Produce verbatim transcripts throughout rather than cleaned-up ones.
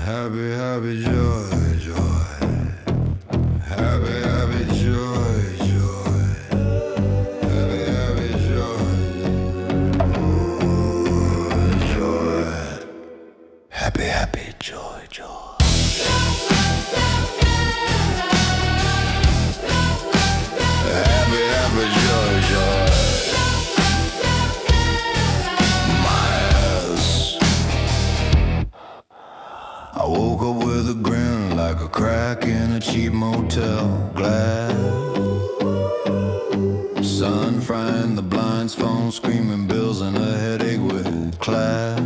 Happy, happy, joy, joy. Happy, happy, joy, joy. Happy, happy, joy. Ooh, joy. Happy, happy, joy, joy. Happy, happy, joy, joy. I woke up with a grin like a crack in a cheap motel glass. Sun frying the blinds, phone screaming bills, and a headache with class.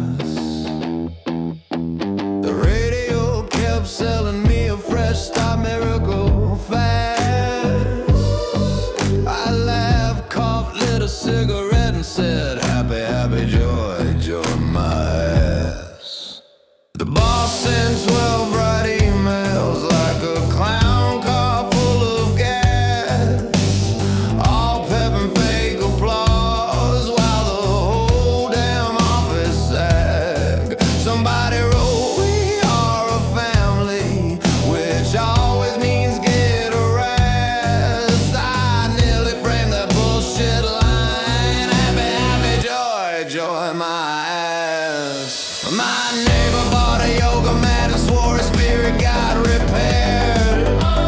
The radio kept selling me a fresh start miracle fast. I laughed, coughed, lit a cigarette and said, happy, happy, joy, joy, my ass. The boss sent twelve bright emails like a clown car full of gas, all pep and fake applause while the whole damn office sagged. Somebody wrote, we are a family, which always means get harassed. I nearly framed that bullshit line. Happy, happy, joy, joy, my ass. My neighbor bought a yoga mat and swore his spirit got repaired.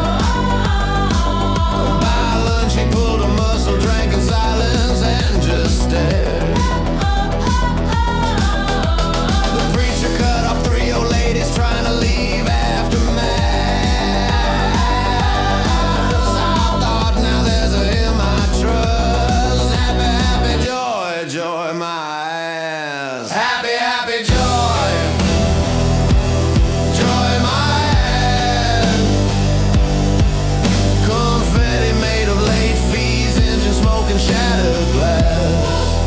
By lunch he pulled a muscle, drank in silence and just stared. The preacher cut off three old ladies trying to leave after mass. I thought, now there's a him I trust. Happy, happy, joy, joy, my ass. Happy, happy, joy. Shattered glass.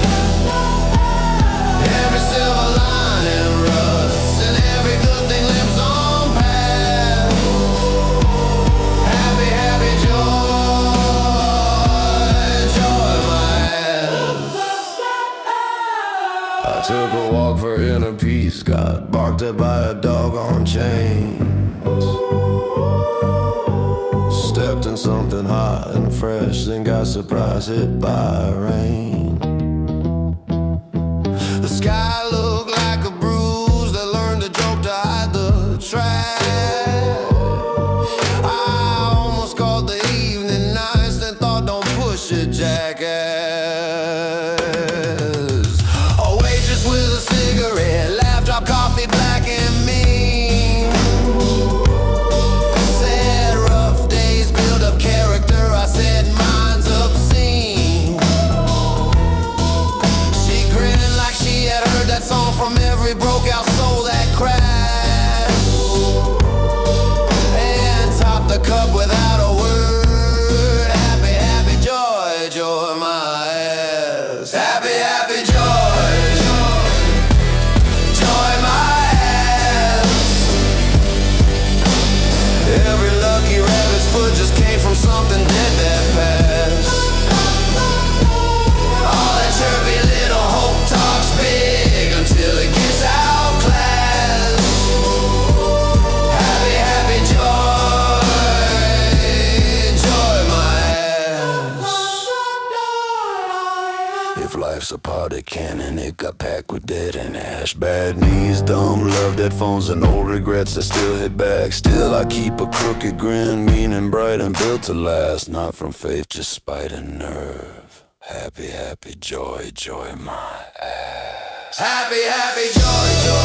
Every silver lining rusts, and every good thing limps on past. Happy, happy, joy, joy, my ass. I took a walk for inner peace, got barked at by a dog on chains. Stepped in something hot and fresh, then got surprised hit by rain. The sky looked like a bruise that learned a joke to hide the trash. I almost called the evening nice, then thought, don't push it, jackass. A waitress with a cigarette, laugh, drop coffee, black and mean. I said mine's obscene. She grinning like she had heard that song from every broke out soul that crashed, and topped the cup without a word. Happy, happy, joy, joy, my ass. Happy, happy, joy, joy, my ass. Every lucky rabbit's foot just came from something dead that passed. All that chirpy little hope talks big until it gets outclassed. Happy, happy, joy, joy, my ass. If life's a party cannon, it got packed with dead and ash. Bad knees, dumb love, dead phones, and old regrets that still hit back. Still I keep a crooked grin, mean and bright and built to last. Not from faith, just spite and nerve. Happy, happy, joy, joy, my ass. Happy, happy, joy, joy.